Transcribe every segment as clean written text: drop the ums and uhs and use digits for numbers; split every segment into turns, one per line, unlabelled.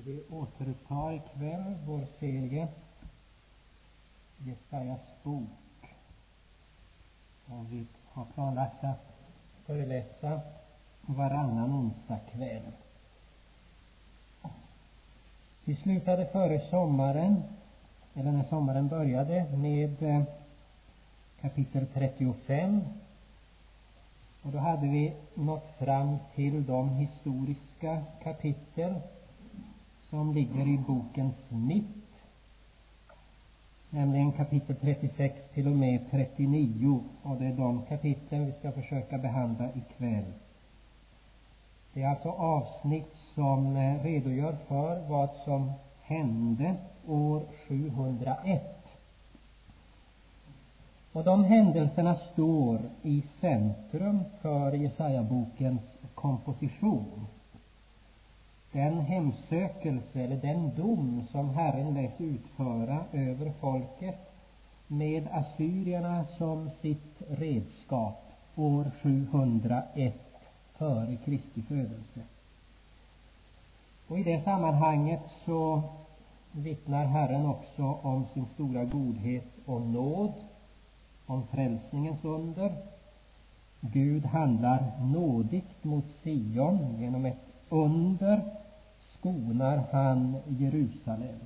Vi återupptar ikväll vår serie Jesajas bok. Och vi har planlagt att föreläsa varannan onsdag kväll. Vi slutade före sommaren, eller när sommaren började, med kapitel 35. Och då hade vi nått fram till de historiska kapitel som ligger i bokens mitt, nämligen kapitel 36 till och med 39, och det är de kapitlen vi ska försöka behandla ikväll. Det är alltså avsnitt som redogör för vad som hände år 701. Och de händelserna står i centrum för Jesaja-bokens komposition. Den hemsökelse eller den dom som Herren lät utföra över folket med assyrierna som sitt redskap år 701 före Kristi födelse. Och i det sammanhanget så vittnar Herren också om sin stora godhet och nåd, om frälsningens under. Gud handlar nådigt mot Sion. Genom ett under skonar han Jerusalem.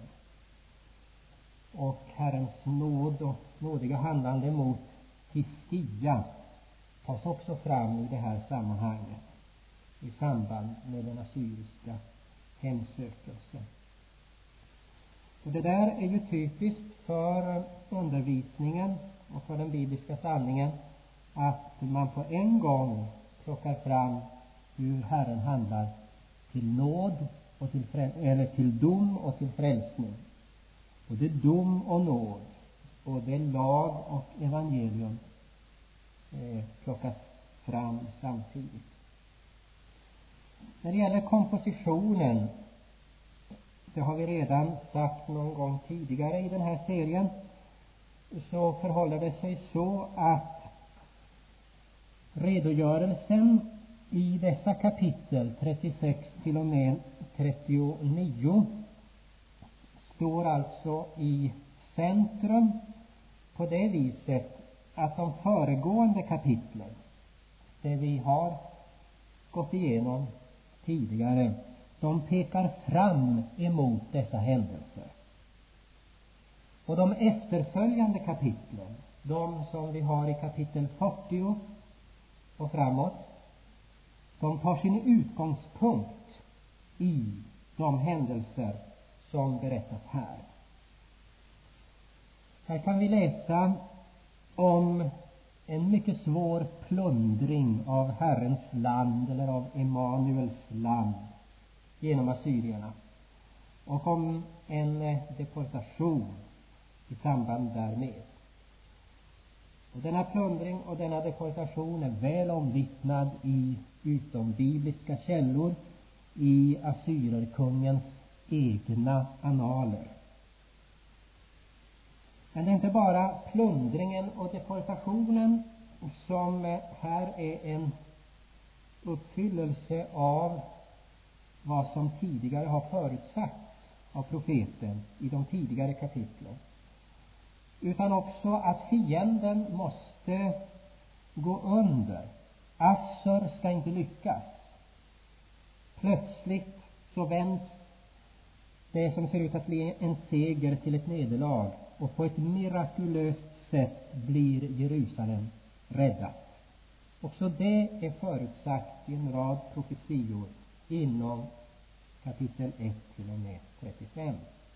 Och Herrens nåd och nådiga handlande mot Hiskia tas också fram i det här sammanhanget i samband med den assyriska hemsökelsen. Och det där är ju typiskt för undervisningen och för den bibliska sanningen, att man på en gång plockar fram hur Herren handlar till nåd och till dom och till frälsning. Både dom och nåd, både lag och evangelium plockas fram samtidigt. När det gäller kompositionen, det har vi redan sagt någon gång tidigare i den här serien, så förhåller det sig så att redogörelsen i dessa kapitel 36 till och med 39 står alltså i centrum på det viset att de föregående kapitlen, det vi har gått igenom tidigare, de pekar fram emot dessa händelser. Och de efterföljande kapitlen, de som vi har i kapitel 40 och framåt, de tar sin utgångspunkt i de händelser som berättas här. Här kan vi läsa om en mycket svår plundring av Herrens land, eller av Emanuels land, genom assyrierna, och om en deportation i samband därmed. Och denna plundring och denna deportation är väl omvittnad i utombibliska källor, i assyrerkungens egna annaler. Men det är inte bara plundringen och deportationen som här är en uppfyllelse av vad som tidigare har förutsagts av profeten i de tidigare kapitlen, utan också att fienden måste gå under. Assur ska inte lyckas. Plötsligt så vänds det som ser ut att bli en seger till ett nederlag, och på ett mirakulöst sätt blir Jerusalem räddat. Också det är förutsagt i en rad profetior inom kapitel 1 till och med 35.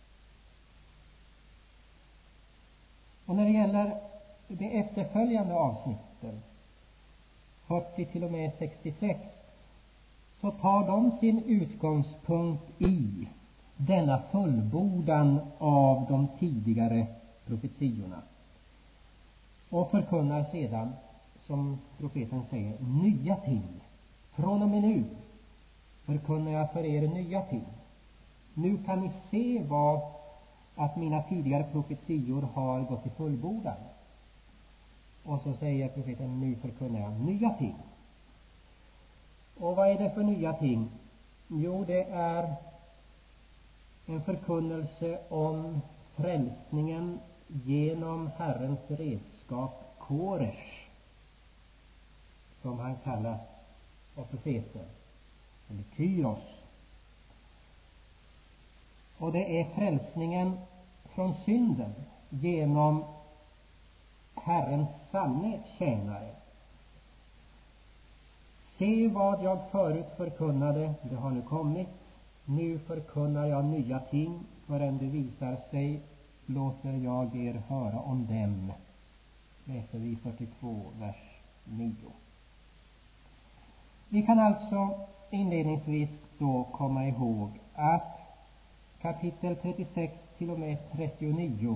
Och när det gäller de efterföljande avsnitten 40 till och med 66, så tar de sin utgångspunkt i denna fullbordan av de tidigare profetiorna och förkunnar sedan, som profeten säger, nya ting. Från och med nu förkunnar jag för er nya ting. Nu kan ni se att mina tidigare profetior har gått i fullbordan. Och så säger profeten, nu förkunnar jag nya ting. Och vad är det för nya ting? Jo, det är en förkunnelse om frälsningen genom Herrens redskap Koresh, som han kallas av profeten, eller Kyros. Och det är frälsningen från synden genom Herrens sanne tjänare. Se vad jag förut förkunnade, det har nu kommit. Nu förkunnar jag nya ting, förrän det visar sig låter jag er höra om dem. Läser vi 42, vers 9. Vi kan alltså inledningsvis då komma ihåg att kapitel 36 till och med 39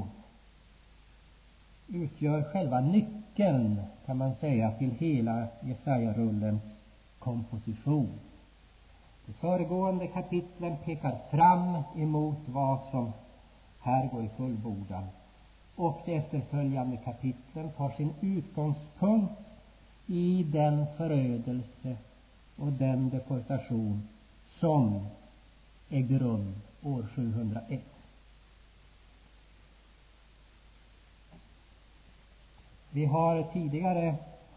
utgör själva nyckeln, kan man säga, till hela Jesaja-rullens komposition. De föregående kapitlen pekar fram emot vad som här går i fullbordan, och de efterföljande kapitlen tar sin utgångspunkt i den förödelse och den deportation som ägde rum år 701. Vi har tidigare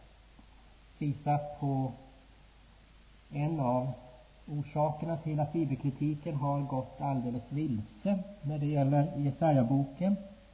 visat på en av orsakerna till att bibelkritiken har gått alldeles vilse när det gäller Jesaja-boken,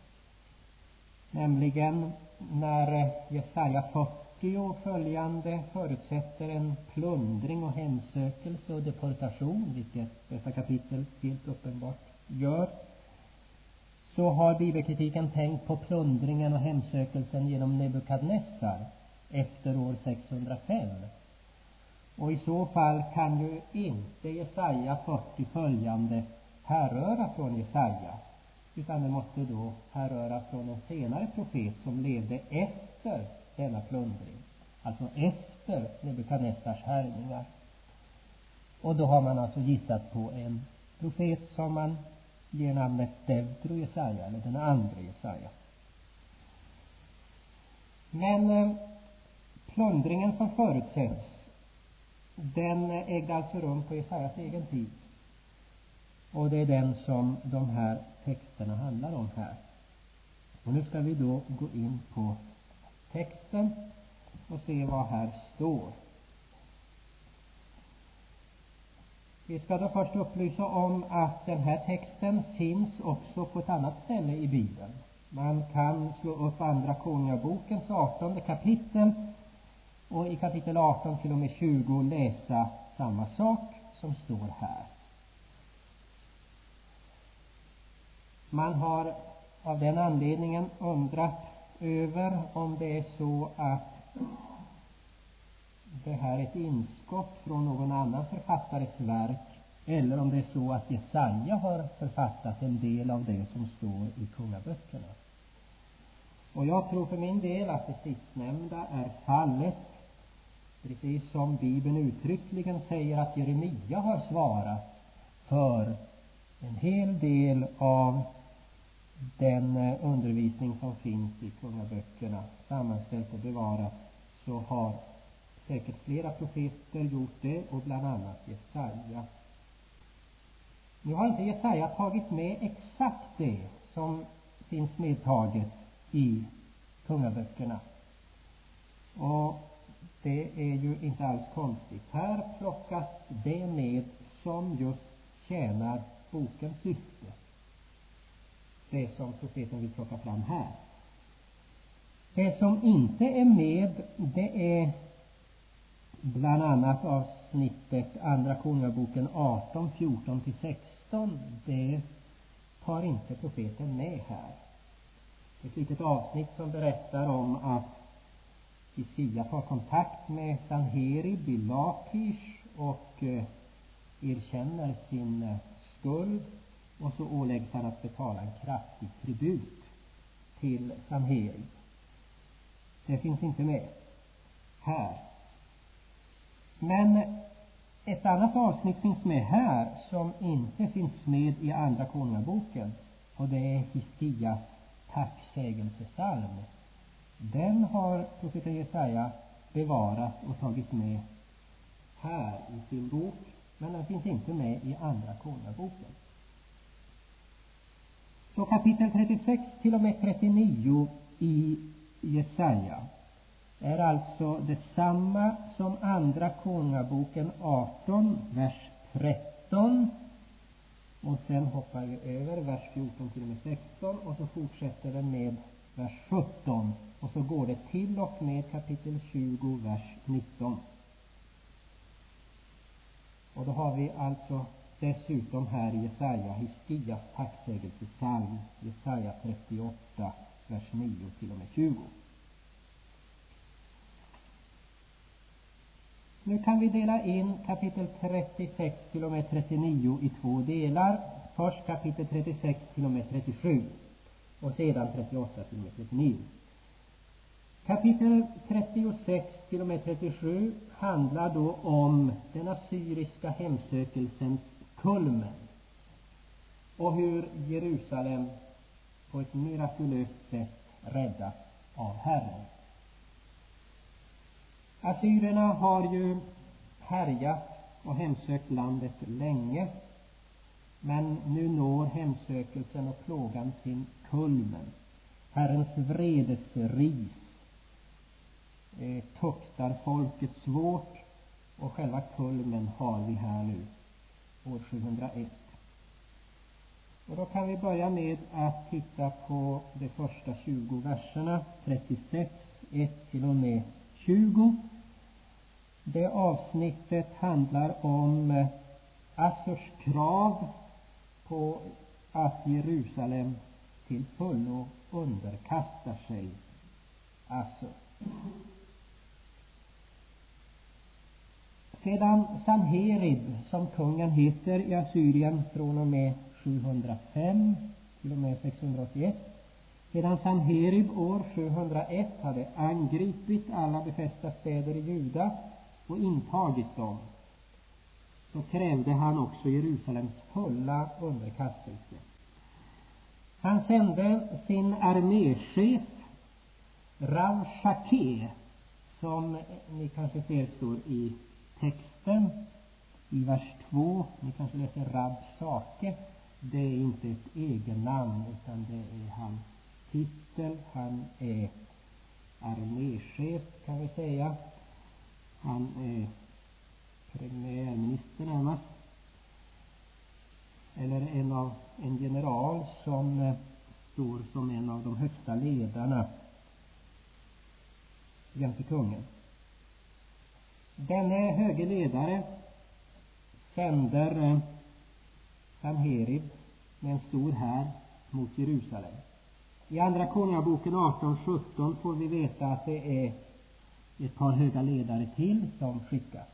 nämligen när Jesaja 40 och följande förutsätter en plundring och hemsökelse och deportation, vilket dessa kapitel helt uppenbart gör. Så har bibelkritiken tänkt på plundringen och hemsökelsen genom Nebukadnessar efter år 605. Och i så fall kan ju inte Jesaja 40 följande härröra från Jesaja, utan det måste då härröra från en senare profet som levde efter denna plundring, alltså efter Nebukadnessars härjningar. Och då har man alltså gissat på en profet som man ger namnet Deutero Jesaja, eller den andra Jesaja. Men plundringen som förutsätts, den ägde alltså rum på Jesajas egen tid. Och det är den som de här texterna handlar om här. Och nu ska vi då gå in på texten och se vad här står. Vi ska då först upplysa om att den här texten finns också på ett annat ställe i Bibeln. Man kan slå upp Andra Konungabokens 18:e kapitel och i kapitel 18 till och med 20 läsa samma sak som står här. Man har av den anledningen undrat över om det är så att det här är ett inskott från någon annan författares verk, eller om det är så att Jesaja har författat en del av det som står i kungaböckerna. Och jag tror för min del att det sistnämnda är fallet, precis som Bibeln uttryckligen säger att Jeremia har svarat för en hel del av den undervisning som finns i kungaböckerna sammanställt och bevarat. Så har säkert flera profeter gjort det, och bland annat Jesaja. Nu har inte Jesaja tagit med exakt det som finns medtaget i kungaböckerna, och det är ju inte alls konstigt. Här plockas det med som just tjänar bokens syfte, det som profeten vill plocka fram här. Det som inte är med, det är bland annat avsnittet Andra Konungaboken 18, 14-16. Det tar inte profeten med här. Det är ett litet avsnitt som berättar om att Hiskia tar kontakt med Sanherib i Lakish och erkänner sin skuld, och så åläggs han att betala en kraftig tribut till Sanherib. Det finns inte med här. Men ett annat avsnitt finns med här som inte finns med i Andra Konungaboken, och det är Hiskias tacksägelsesalm. Den har profeten Jesaja bevarat och tagit med här i sin bok, men den finns inte med i Andra Konungaboken. Så kapitel 36 till och med 39 i Jesaja är alltså detsamma som andra Konungaboken 18, vers 13. Och sen hoppar vi över vers 14 till och med 16 och så fortsätter det med vers 17. Och så går det till och med kapitel 20, vers 19. Och då har vi alltså dessutom här i Jesaja Hiskias tacksägelsesalm, Jesaja 38, vers 9 till och med 20. Nu kan vi dela in kapitel 36 till och med 39 i två delar. Först kapitel 36 till och med 37 och sedan 38 till och med 39. Kapitel 36 till och med 37 handlar då om den assyriska hemsökelsens kulmen och hur Jerusalem på ett mirakulöst sätt räddas av Herren. Assyrierna har ju härjat och hemsökt landet länge, men nu når hemsökelsen och plågan sin kulmen. Herrens vredesris tuktar folket svårt, och själva kulmen har vi här nu, år 701. Och då kan vi börja med att titta på de första 20 verserna, 36, 1 till och med 20. Det avsnittet handlar om Assurs krav på att Jerusalem till fullo underkastar sig Assur. Sedan Sanherib, som kungen heter i Assyrien från och med 705 till och med 681, sedan Sanherib år 701 hade angripit alla befästa städer i Juda och intagit dem, så krävde han också Jerusalems fulla underkastelse. Han sände sin arméchef Rabshakeh, som ni kanske ser står i texten i vers 2. Ni kanske läser Rabshakeh. Det är inte ett egennamn, utan det är hans titel. Han är arméchef, kan vi säga. Han är premiärminister närmast, eller en general som står som en av de högsta ledarna jämte kungen. Denne höge ledare sänder Sanherib med en stor här mot Jerusalem. I andra Konungaboken 18:17 får vi veta att det är ett par höga ledare till som skickas.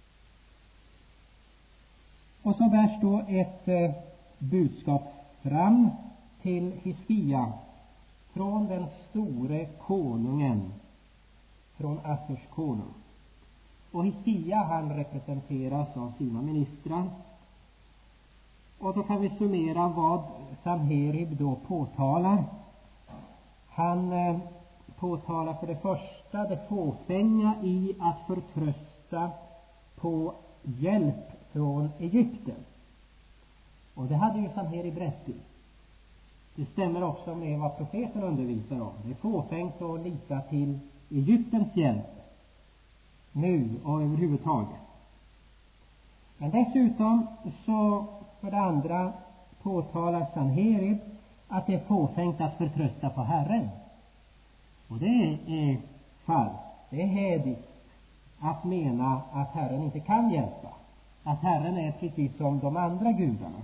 Och så bärs då ett budskap fram till Hiskia från den store konungen, från Assurs konung. Och Hiskia, han representeras av sina ministrar. Och då kan vi summera vad Sanherib då påtalar. Han påtalar för det första det fåfänga i att förtrösta på hjälp från Egypten. Och det hade ju Sanherib rätt i. Det stämmer också med vad profeten undervisar om. Det är fåfängt att lita till Egyptens hjälp nu och överhuvudtaget. Men dessutom så för det andra påtalar Sanherib att det är fåfängt att förtrösta på Herren. Och det är falskt. Det är hädigt att mena att Herren inte kan hjälpa. Att Herren är precis som de andra gudarna.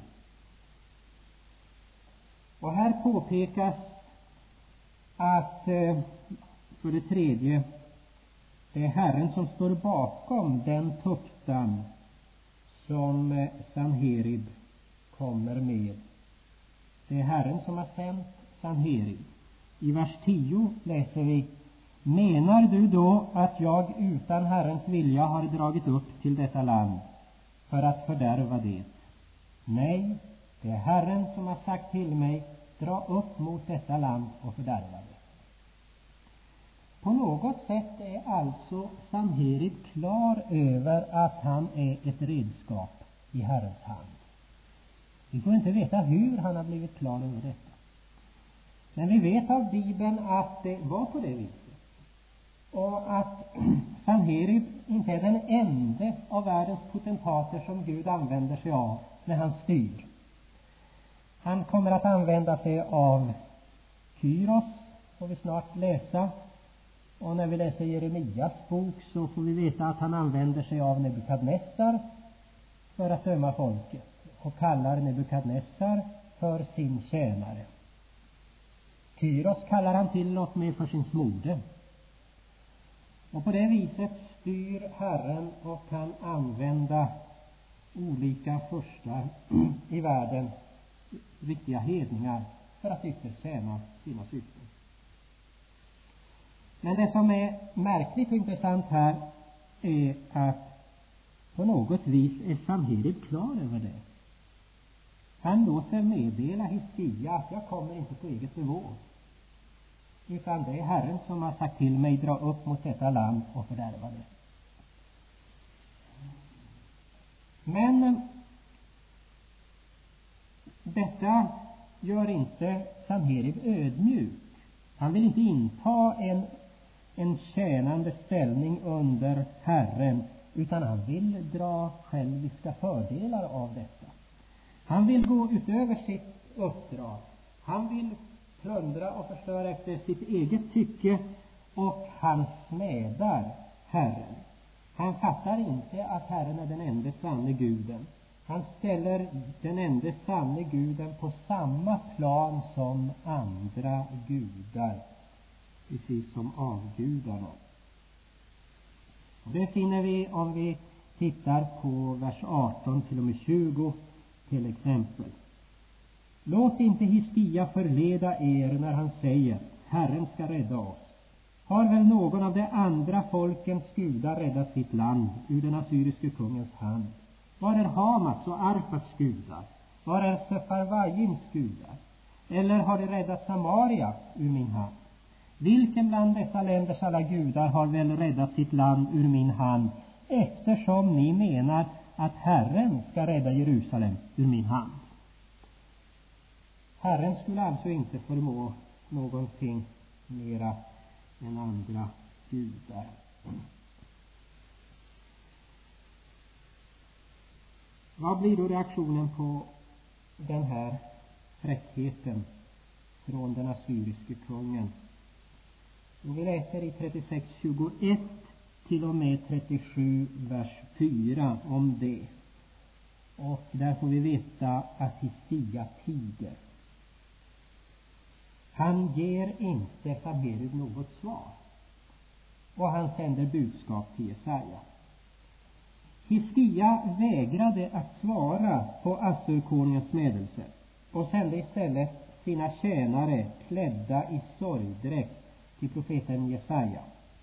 Och här påpekas att för det tredje, det är Herren som står bakom den tuktan som Sanherib kommer med. Det är Herren som har sänt Sanherib. I vers 10 läser vi: Menar du då att jag utan Herrens vilja har dragit upp till detta land för att fördärva det? Nej, det är Herren som har sagt till mig: dra upp mot detta land och fördärva det. På något sätt är alltså Sanherib klar över att han är ett redskap i Herrens hand. Vi får inte veta hur han har blivit klar över detta. Men vi vet av Bibeln att det var på det viset. Och att Sanherib inte är den enda av världens potentater som Gud använder sig av när han styr. Han kommer att använda sig av Kyros, får vi snart läsa. Och när vi läser Jeremias bok så får vi veta att han använder sig av Nebukadnessar för att döma folket. Och kallar Nebukadnessar för sin tjänare. Kyros kallar han till och med för sin smorde. Och på det viset styr Herren och kan använda olika furstar i världen, riktiga hedningar, för att ytterst tjäna sina syften. Men det som är märkligt och intressant här är att på något vis är Sanherib klar över det. Han låter meddela Hiskia att jag kommer inte på eget bevåg, utan det är Herren som har sagt till mig dra upp mot detta land och fördärva det. Men detta gör inte Sanherib ödmjuk. Han vill inte inta en tjänande ställning under Herren, utan han vill dra själviska fördelar av detta. Han vill gå utöver sitt uppdrag. Han vill plundra och förstöra efter sitt eget tycke, och han smädar Herren. Han fattar inte att Herren är den enda sanne guden. Han ställer den enda sanne guden på samma plan som andra gudar, precis som avgudarna. Och det finner vi om vi tittar på vers 18 till och med 20 till exempel. Låt inte Hiskia förleda er när han säger Herren ska rädda oss. Har väl någon av de andra folkens gudar räddat sitt land ur den assyriske kungens hand? Var är Hamats och Arfats gudar? Var är Sefarvajims gudar? Eller har de räddat Samaria ur min hand? Vilken bland dessa länders alla gudar har väl räddat sitt land ur min hand, eftersom ni menar att Herren ska rädda Jerusalem ur min hand? Herren skulle alltså inte förmå någonting mera än andra gudar. Vad blir då reaktionen på den här fräckheten från den assyriske kungen? Vi läser i 36:21 till och med 37 vers 4 om det. Och där får vi veta att Hiskia tiger. Han ger inte Sanherib något svar. Och han sänder budskap till Jesaja. Hiskia vägrade att svara på Assyrkonungens smädelse och sände istället sina tjänare klädda i sorgdräkt till profeten Jesaja.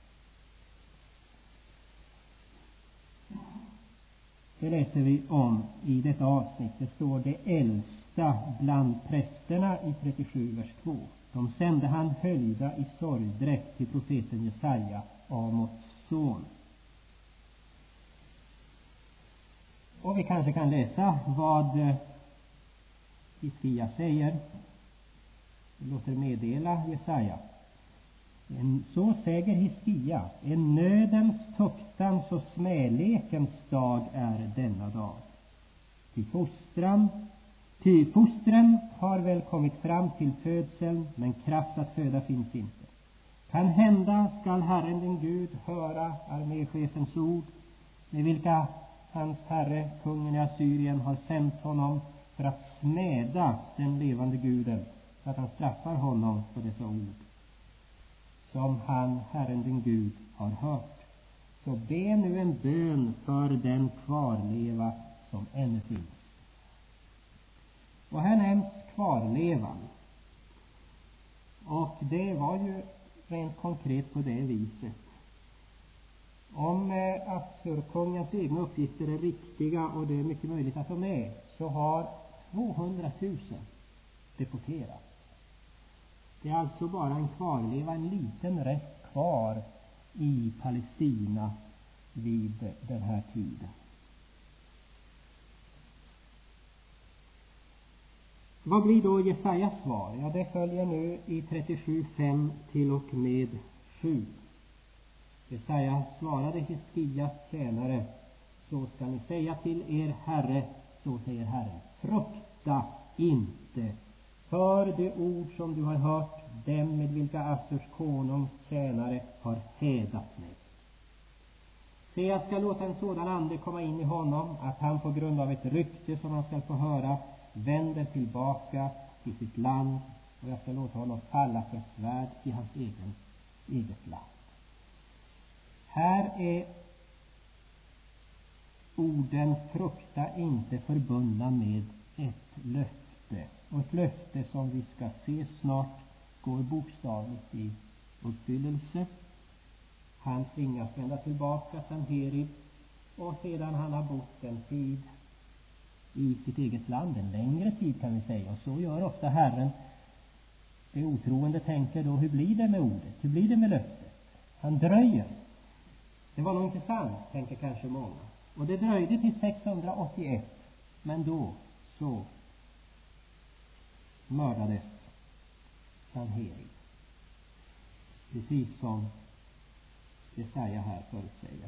Det läser vi om i detta avsnitt. Det står det äldsta bland prästerna i 37 vers 2. De sände han höljda i sorgdräkt till profeten Jesaja, Amots son. Och vi kanske kan läsa vad Hiskia säger. Vi låter meddela Jesaja. Så säger Hiskia: en nödens, tuktans och smälekens dag är denna dag. Ty fostren har väl kommit fram till födseln, men kraft att föda finns inte. Kan hända skall Herren din Gud höra arméchefens ord, med vilka hans herre, kungen i Assyrien, har sänt honom för att smäda den levande guden, så att han straffar honom på dessa ord, som han, Herren din Gud, har hört. Så be nu en bön för den kvarleva som ännu finns. Och här nämns kvarlevan. Och det var ju rent konkret på det viset. Om Assyrkungens egna uppgifter är riktiga, och det är mycket möjligt att de är, så har 200 000 deporterats. Det är alltså bara en kvarleva, en liten rest kvar i Palestina vid den här tiden. Vad blir då Jesajas svar? Ja, det följer nu i 37:5 till och med 7. Jesaja svarade Hiskias tjänare: så ska ni säga till er Herre, så säger Herren, frukta inte för de ord som du har hört, dem med vilka Assurs konungs tjänare har hädat mig. Se, jag ska låta en sådan ande komma in i honom, att han på grund av ett rykte som han ska få höra vänder tillbaka till sitt land, och jag ska låta honom falla för svärd i hans eget land. Här är orden frukta inte förbundna med ett löfte, och ett löfte som vi ska se snart går bokstavligt i uppfyllelse. Han tvingas vända tillbaka, Sanherib, och sedan han har bott en tid i sitt eget land, en längre tid kan vi säga, och så gör ofta Herren. Det otroende tänker då, hur blir det med ordet? Hur blir det med löftet? Han dröjer. Det var nog inte sant, tänker kanske många. Och det dröjde till 681, men då så mördades Sanherib. Precis som Jesaja här förutsäger.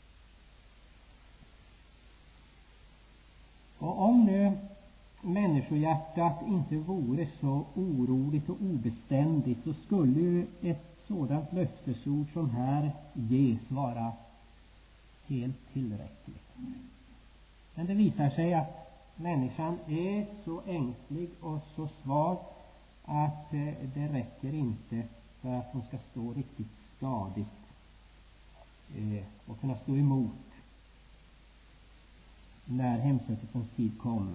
Och om nu människohjärtat inte vore så oroligt och obeständigt, så skulle ju ett sådant löftesord som här ges vara helt tillräckligt. Men det visar sig att människan är så ängslig och så svag att det räcker inte för att hon ska stå riktigt stadigt och kunna stå emot när hemsökelsens tid kommer.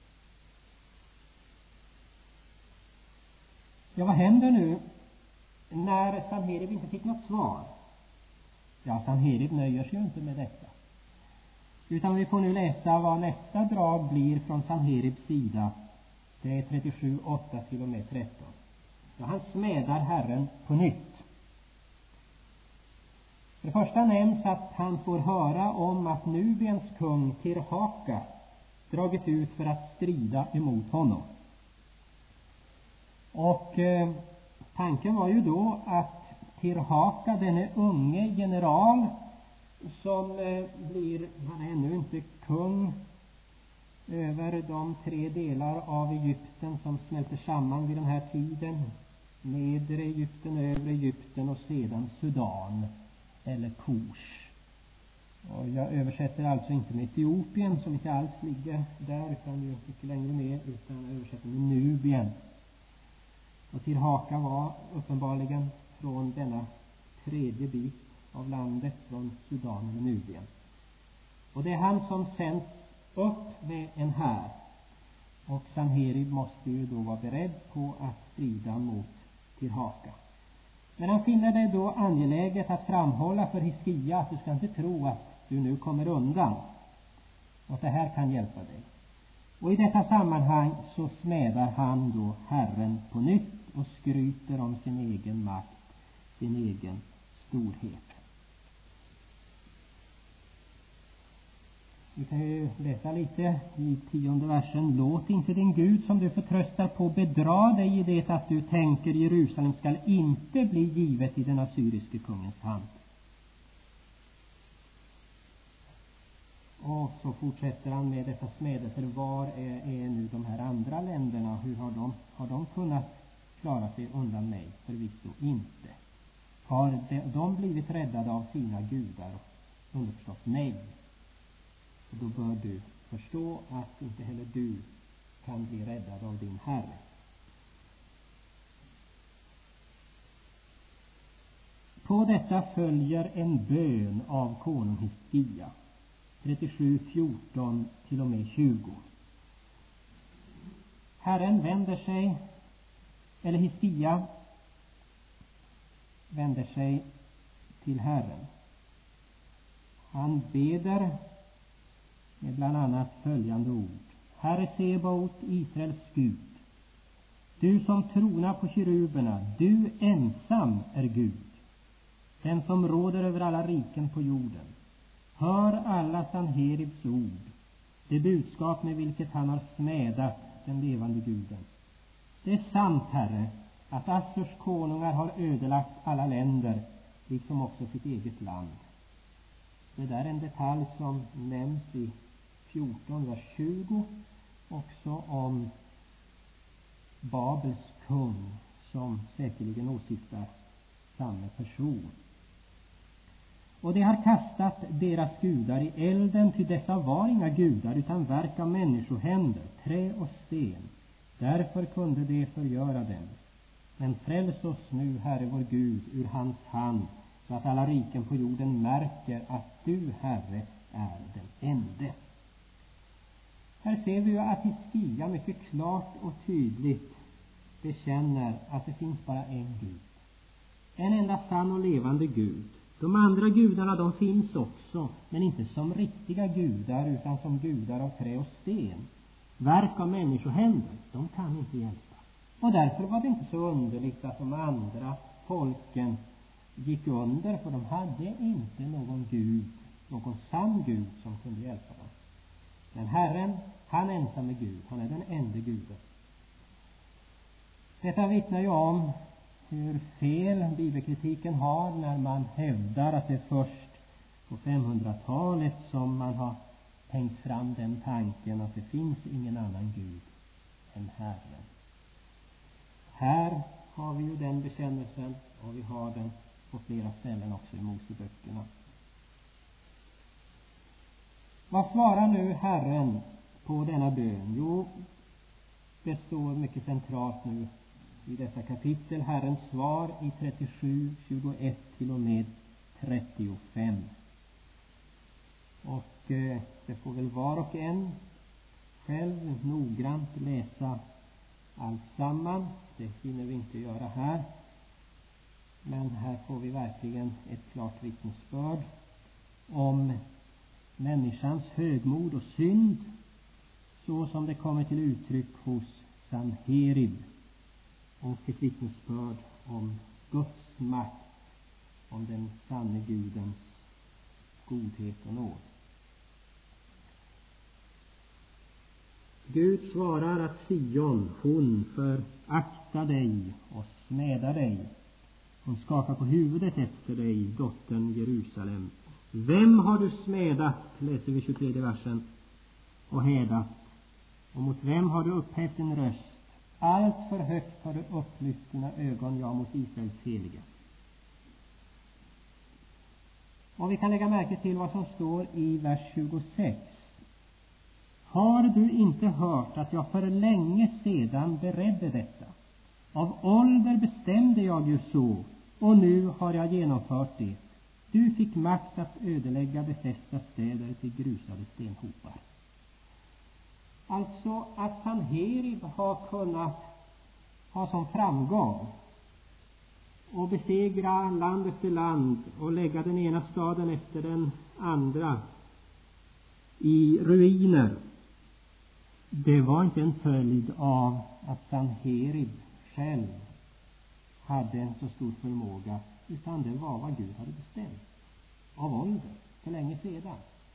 Ja, vad händer nu när Sanherib inte fick något svar? Ja, Sanherib nöjer sig ju inte med detta, utan vi får nu läsa vad nästa drag blir från Sanheribs sida. Det är 37:8 till och med 13. Ja, han smädar Herren på nytt. För det första nämns att han får höra om att Nubiens kung Tirhaka dragit ut för att strida emot honom. Och tanken var ju då att Tirhaka, denne unge general som han är ännu inte kung över de 3 delar av Egypten som smälter samman vid den här tiden: nedre Egypten, övre Egypten och sedan Sudan eller Kush. Och jag översätter alltså inte med Etiopien, som inte alls ligger där utan ju mycket längre ner, utan jag översätter med Nubien. Och Tirhaka var uppenbarligen från denna 3:e bit av landet, från Sudan eller Nubien. Och det är han som sänds upp med en här. Och Sanherib måste ju då vara beredd på att strida mot Tirhaka. Men han finner det då angeläget att framhålla för Hiskia att du ska inte tro att du nu kommer undan, och att det här kan hjälpa dig. Och i detta sammanhang så smädar han då Herren på nytt och skryter om sin egen makt, sin egen storhet. Vi kan ju läsa lite i 10:e versen. Låt inte din Gud som du förtröstar på bedra dig i det att du tänker Jerusalem skall inte bli givet i den assyriske kungens hand. Och så fortsätter han med dessa smädelser. Var är nu de här andra länderna? Hur har de kunnat klara sig undan mig? Förvisso inte. Har de blivit räddade av sina gudar? Underförstått nej. Och då bör du förstå att inte heller du kan bli räddad av din Herre. På detta följer en bön av konung Hiskia. 37:14 till och med 20. Hiskia vänder sig till Herren. Han beder med bland annat följande ord: Herre Sebaot, Israels Gud, du som tronar på keruberna, du ensam är Gud, den som råder över alla riken på jorden. Hör alla Sanheribs ord, det budskap med vilket han har smädat den levande guden. Det är sant, Herre, att Assurs konungar har ödelagt alla länder, liksom också sitt eget land. Det där är en detalj som nämns i 14, vers 20, också om Babels kung, som säkerligen åsyftar samma person. Och de har kastat deras gudar i elden, till dessa var inga gudar utan verk av människohänder, trä och sten. Därför kunde de förgöra dem. Men fräls oss nu, Herre vår Gud, ur hans hand, så att alla riken på jorden märker att du, Herre, är den ende. Här ser vi ju att Hiskia mycket klart och tydligt bekänner att det finns bara en Gud. En enda sann och levande Gud. De andra gudarna, de finns också, men inte som riktiga gudar utan som gudar av trä och sten. Verk av människohänder, de kan inte hjälpa. Och därför var det inte så underligt att de andra folken gick under, för de hade inte någon Gud, någon sann Gud som kunde hjälpa dem. Men Herren, han ensam är Gud, han är den enda Guden. Detta vittnar ju om hur fel bibelkritiken har när man hävdar att det är först på 500-talet som man har tänkt fram den tanken att det finns ingen annan Gud än Herren. Här har vi ju den bekännelsen, och vi har den på flera ställen också i Moseböckerna. Vad svarar nu Herren på denna bön? Jo, det står mycket centralt nu i dessa kapitel. Herrens svar i 37, 21 till och med 35. Och det får väl var och en själv noggrant läsa allt samman. Det hinner vi inte göra här. Men här får vi verkligen ett klart vittnesbörd om människans högmod och synd, så som det kommer till uttryck hos Sanherib, och ett vittnesbörd om Guds makt, om den sanne Gudens godhet och nåd. Gud svarar att Sion, hon föraktar dig och smädar dig. Hon skakar på huvudet efter dig, dottern Jerusalem. Vem har du smädat, läser vi 23 versen, och hädat? Och mot vem har du upphävt din röst? Allt för högt har du upplyft dina ögon, ja, mot Israels helige. Och vi kan lägga märke till vad som står i vers 26. Har du inte hört att jag för länge sedan beredde detta? Av ålder bestämde jag ju så, och nu har jag genomfört det. Du fick makt att ödelägga befästa städer till grusade stenhopar. Alltså att Sanherib har kunnat ha som framgång och besegra land efter land och lägga den ena staden efter den andra i ruiner. Det var inte en följd av att Sanherib själv hade en så stor förmåga, utan det var vad Gud hade bestämt av ålder för länge sedan.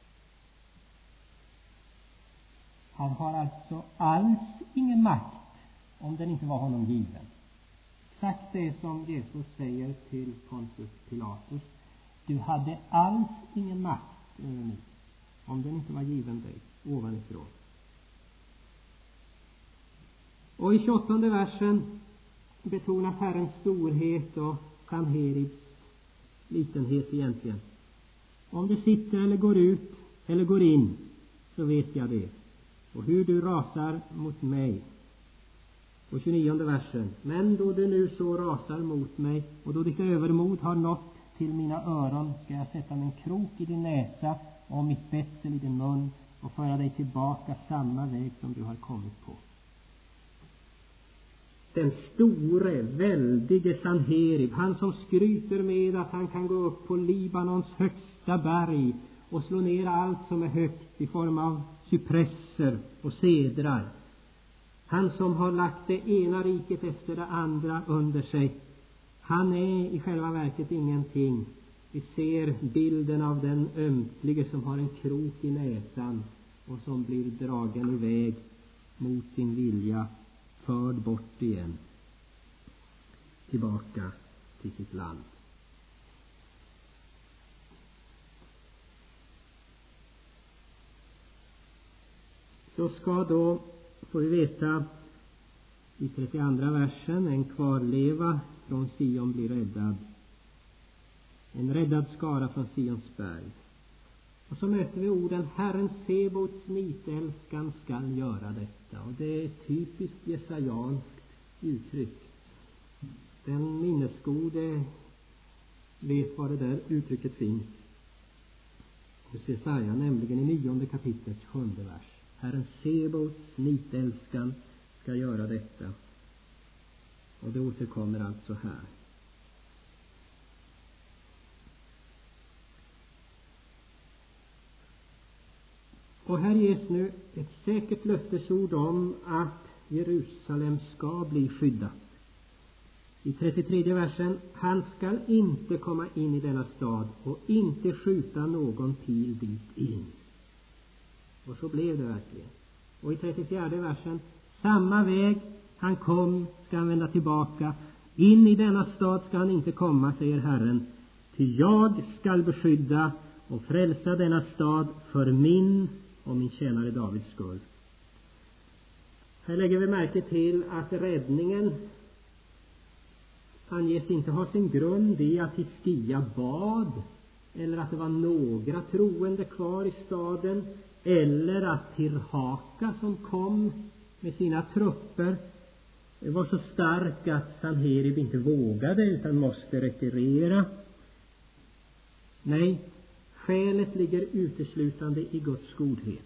Han har alltså alls ingen makt om den inte var honom given. Exakt det som Jesus säger till Pontius Pilatus: du hade alls ingen makt över mig om den inte var given dig ovanifrån. Och i 28:e versen betonas Herrens storhet och Sanheribs litenhet egentligen. Om du sitter eller går ut eller går in, så vet jag det. Och hur du rasar mot mig. Och 29:e versen. Men då du nu så rasar mot mig, och då ditt övermod har nått till mina öron, ska jag sätta min krok i din näsa och mitt betsel i din mun och föra dig tillbaka samma väg som du har kommit på. Den store, väldige Sanherib, han som skryter med att han kan gå upp på Libanons högsta berg och slå ner allt som är högt i form av cypresser och cedrar. Han som har lagt det ena riket efter det andra under sig. Han är i själva verket ingenting. Vi ser bilden av den ömtlige som har en krok i näsan och som blir dragen iväg mot sin vilja förd bort igen, tillbaka till sitt land. Så ska då, får vi veta i 32 versen, en kvarleva från Sion blir räddad. En räddad skara från Sions berg. Och så möter vi orden: Herren Sebaots nitälskan skall göra detta. Och det är ett typiskt jesajanskt uttryck. Den minnesgode vet vad det där uttrycket finns hos Jesaja, nämligen i 9 kapitlets 7:e vers. Herren Sebaots nitälskan ska göra detta. Och det återkommer alltså här. Och här ges nu ett säkert löftesord om att Jerusalem ska bli skyddat. I 33 versen: han skall inte komma in i denna stad och inte skjuta någon pil dit in. Och så blev det verkligen. Och i 34 versen: samma väg han kom ska han vända tillbaka. In i denna stad ska han inte komma, säger Herren. Ty jag skall beskydda och frälsa denna stad för min och min tjänare Davids skull. Här lägger vi märke till att räddningen anges inte ha sin grund i att Hiskia bad, eller att det var några troende kvar i staden, eller att Tirhaka som kom med sina trupper var så stark att Sanherib inte vågade utan måste retirera. Nej, skälet ligger uteslutande i Guds godhet.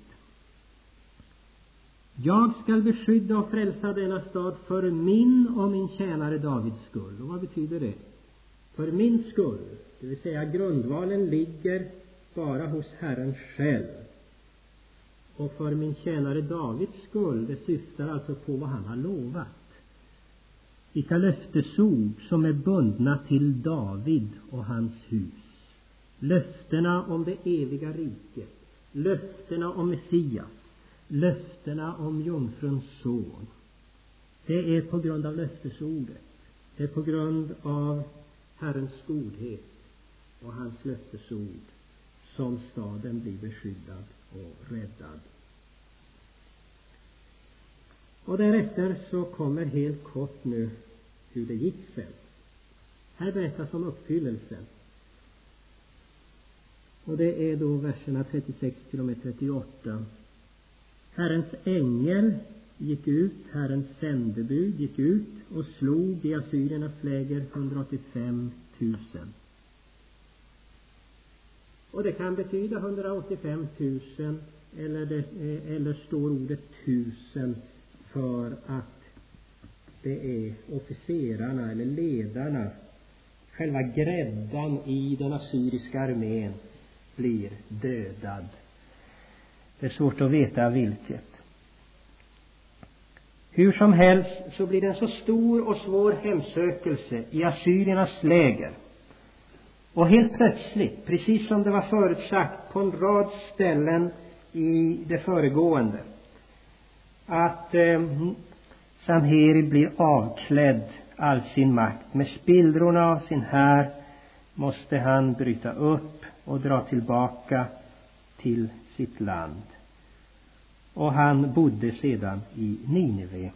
Jag skall beskydda och frälsa denna stad för min och min tjänare Davids skull. Och vad betyder det? För min skull, det vill säga grundvalen ligger bara hos Herren själv. Och för min tjänare Davids skull, det syftar alltså på vad han har lovat. Vilka löftesord som är bundna till David och hans hus. Löftena om det eviga riket, löftena om Messias, löftena om jungfruns son. Det är på grund av löftesordet. Det är på grund av Herrens godhet och hans löftesord som staden blir beskyddad och räddad. Och därefter så kommer helt kort nu hur det gick sen. Här berättas om uppfyllelsen. Och det är då verserna 36-38. Herrens ängel gick ut, Herrens sändebud gick ut och slog i assyriernas läger 185 000. Och det kan betyda 185 000 eller står ordet 1000 för att det är officerarna eller ledarna, själva gräddan i den assyriska armén blir dödad. Det är svårt att veta vilket. Hur som helst så blir det en så stor och svår hemsökelse i assyriernas läger. Och helt plötsligt, precis som det var förutsagt på en rad ställen i det föregående, att Sanherib blir avklädd all sin makt. Med spillrorna av sin här måste han bryta upp och dra tillbaka till sitt land. Och han bodde sedan i Nineve.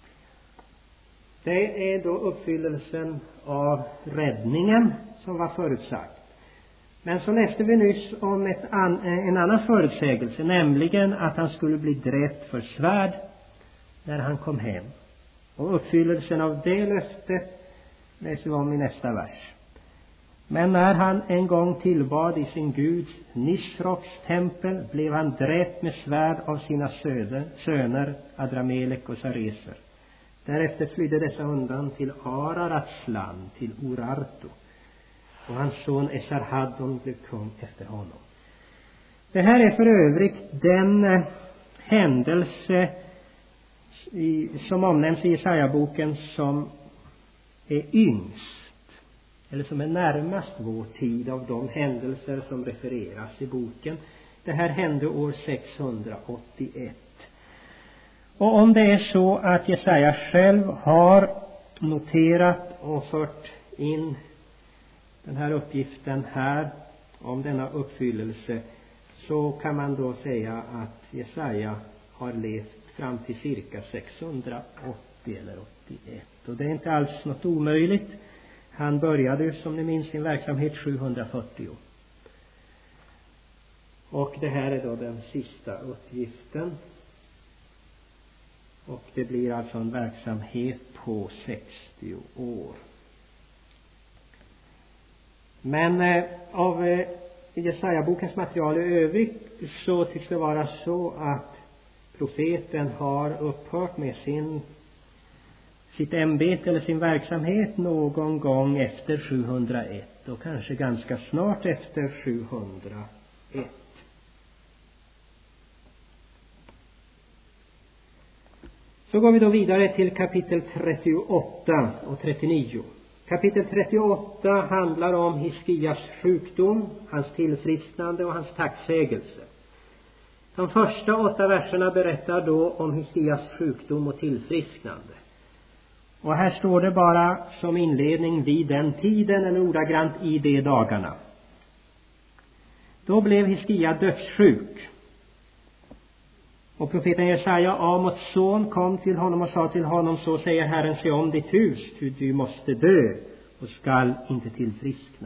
Det är då uppfyllelsen av räddningen som var förutsagt. Men så läste vi nyss om en annan förutsägelse, nämligen att han skulle bli dräpt för svärd när han kom hem. Och uppfyllelsen av det löftet läser vi om i nästa vers. Men när han en gång tillbad i sin guds Nisroks tempel blev han dräpt med svärd av sina söner Adramelek och Sareser. Därefter flydde dessa undan till Ararats land, till Urartu. Och hans son Esarhaddon blev kung efter honom. Det här är för övrigt den händelse som omnämns i Jesaja-boken som är yngst, eller som är närmast vår tid av de händelser som refereras i boken. Det här hände år 681. Och om det är så att Jesaja själv har noterat och fört in den här uppgiften här om denna uppfyllelse, så kan man då säga att Jesaja har levt fram till cirka 680 eller 81. Och det är inte alls något omöjligt. Han började, som ni minns, sin verksamhet 740. Och det här är då den sista uppgiften. Och det blir alltså en verksamhet på 60 år. Men av Jesaja-bokens material i övrigt så tycks det vara så att profeten har upphört med sitt ämbete eller sin verksamhet någon gång efter 701 och kanske ganska snart efter 701. Så går vi då vidare till kapitel 38 och 39. Kapitel 38 handlar om Hiskias sjukdom, hans tillfrisknande och hans tacksägelse. De första 8 verserna berättar då om Hiskias sjukdom och tillfrisknande. Och här står det bara som inledning: vid den tiden, eller ordagrant i de dagarna. Då blev Hiskia dödssjuk. Och profeten Jesaja, Amots son, kom till honom och sa till honom: så säger Herren, se om ditt hus, du måste dö och skall inte tillfriskna.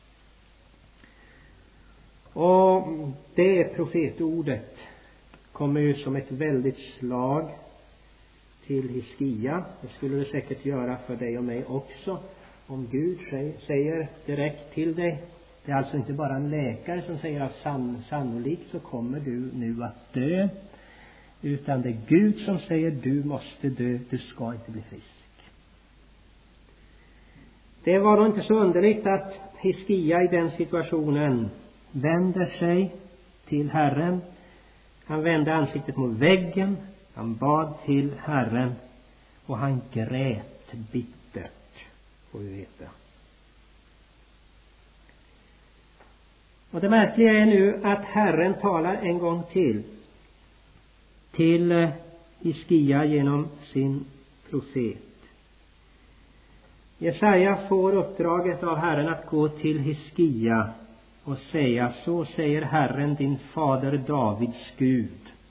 Och det profetordet kommer ju som ett väldigt slag till Hiskia. Det skulle det säkert göra för dig och mig också, om Gud säger direkt till dig. Det är alltså inte bara en läkare som säger att sannolikt så kommer du nu att dö, utan det är Gud som säger: du måste dö, du ska inte bli frisk. Det var då inte så underligt att Hiskia i den situationen vänder sig till Herren. Han vände ansiktet mot väggen, han bad till Herren och han grät bittert, får vi veta. Och det märkliga är nu att Herren talar en gång till Hiskia genom sin profet. Jesaja får uppdraget av Herren att gå till Hiskia och säga: så säger Herren, din fader Davids Gud.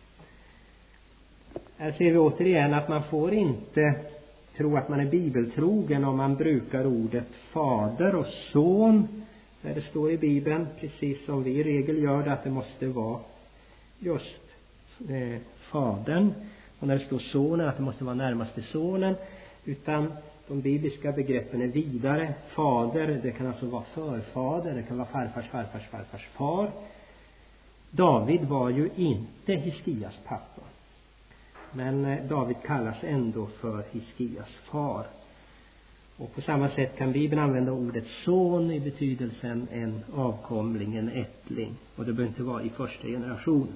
Här ser vi återigen att man får inte tro att man är bibeltrogen om man brukar ordet fader och son där det står i Bibeln, precis som vi i regel gör det, att det måste vara just fadern, och när det står sonen att det måste vara närmaste sonen. Utan de bibliska begreppen är vidare. Fader, det kan alltså vara förfader, det kan vara farfars far. David var ju inte Hiskias pappa, men David kallas ändå för Hiskias far. Och på samma sätt kan Bibeln använda ordet son i betydelsen en avkomling, en ättling, och det behöver inte vara i första generationen.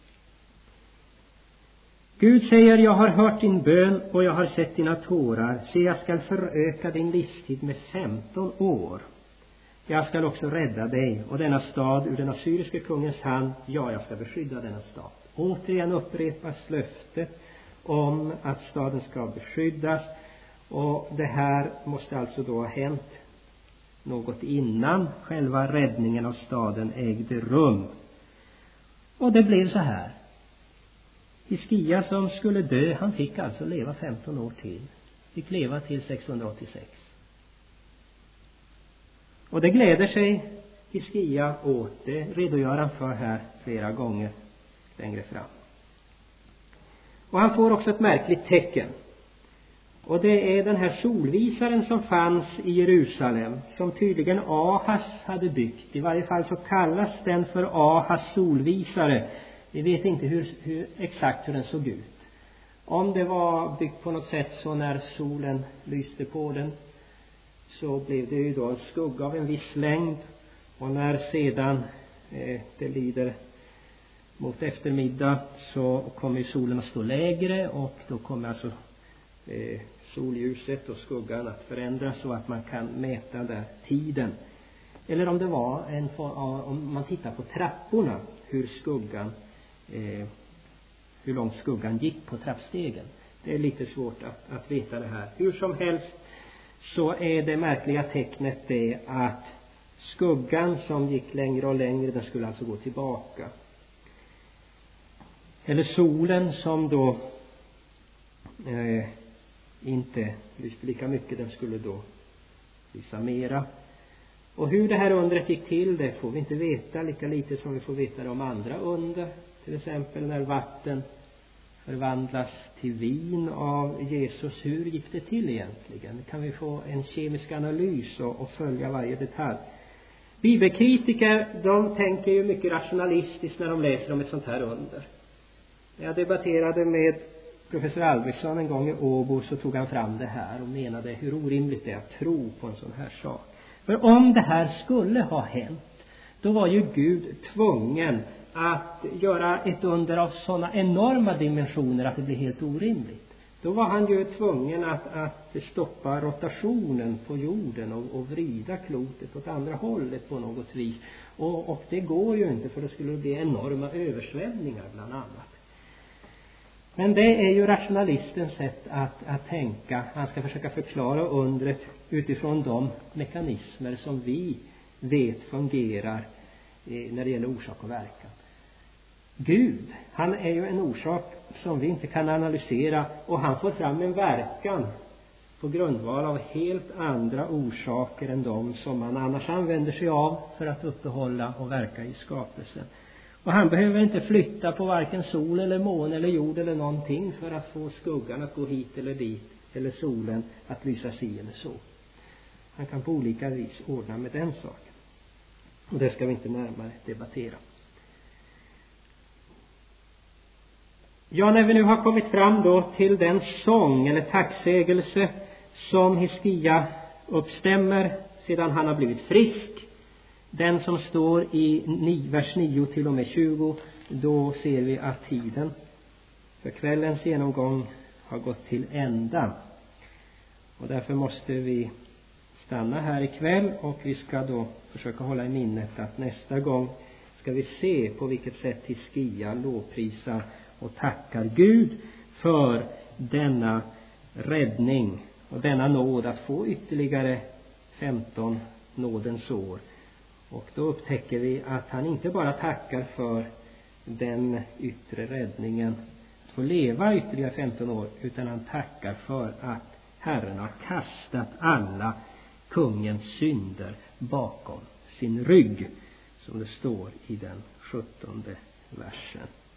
Gud säger: jag har hört din bön och jag har sett dina tårar. Se, jag skall föröka din livstid med 15 år. Jag skall också rädda dig och denna stad ur den assyriske kungens hand. Ja, jag ska beskydda denna stad. Återigen upprepas löftet om att staden ska beskyddas. Och det här måste alltså då ha hänt något innan själva räddningen av staden ägde rum. Och det blev så här. Hiskia som skulle dö, han fick alltså leva 15 år till. Fick leva till 686. Och det gläder sig Hiskia åt. Det redogör han för här flera gånger längre fram. Och han får också ett märkligt tecken. Och det är den här solvisaren som fanns i Jerusalem, som tydligen Ahas hade byggt. I varje fall så kallas den för Ahas solvisare. Vi vet inte exakt hur den såg ut. Om det var byggt på något sätt så när solen lyste på den så blev det ju då en skugga av en viss längd. Och när sedan det lider mot eftermiddag så kommer solen att stå lägre, och då kommer alltså solljuset och skuggan att förändras så att man kan mäta där tiden. Eller om det var om man tittar på trapporna, hur hur långt skuggan gick på trappstegen. Det är lite svårt att veta det här. Hur som helst så är det märkliga tecknet det att skuggan som gick längre och längre, den skulle alltså gå tillbaka. Eller solen som då inte lyste lika mycket, den skulle då lysa mera. Och hur det här undret gick till, det får vi inte veta, lika lite som vi får veta det om andra under. Till exempel när vatten förvandlas till vin av Jesus. Hur gick det till egentligen? Kan vi få en kemisk analys och följa varje detalj? Bibelkritiker, de tänker ju mycket rationalistiskt när de läser om ett sånt här under. När jag debatterade med professor Albriksson en gång i Åbo, så tog han fram det här och menade hur orimligt det är att tro på en sån här sak. För om det här skulle ha hänt, då var ju Gud tvungen att göra ett under av sådana enorma dimensioner att det blir helt orimligt. Då var han ju tvungen att stoppa rotationen på jorden och vrida klotet åt andra hållet på något vis. Och det går ju inte, för då skulle det bli enorma översvämningar bland annat. Men det är ju rationalistens sätt att tänka. Han ska försöka förklara undret utifrån de mekanismer som vi vet fungerar när det gäller orsak och verkan. Gud, han är ju en orsak som vi inte kan analysera, och han får fram en verkan på grundval av helt andra orsaker än de som man annars använder sig av för att uppehålla och verka i skapelsen. Och han behöver inte flytta på varken sol eller måne eller jord eller någonting för att få skuggan att gå hit eller dit, eller solen att lysa si eller så. Han kan på olika vis ordna med den saken. Och det ska vi inte närmare debattera. Ja, när vi nu har kommit fram då till den sång eller tacksägelse som Hiskia uppstämmer sedan han har blivit frisk, den som står i vers 9 till och med 20, då ser vi att tiden för kvällens genomgång har gått till ända. Och därför måste vi stanna här ikväll, och vi ska då försöka hålla i minnet att nästa gång ska vi se på vilket sätt Hiskia lovprisar och tackar Gud för denna räddning och denna nåd att få ytterligare 15 nådens år. Och då upptäcker vi att han inte bara tackar för den yttre räddningen, att få leva ytterligare 15 år, utan han tackar för att Herren har kastat alla kungens synder bakom sin rygg, som det står i den 17:e versen.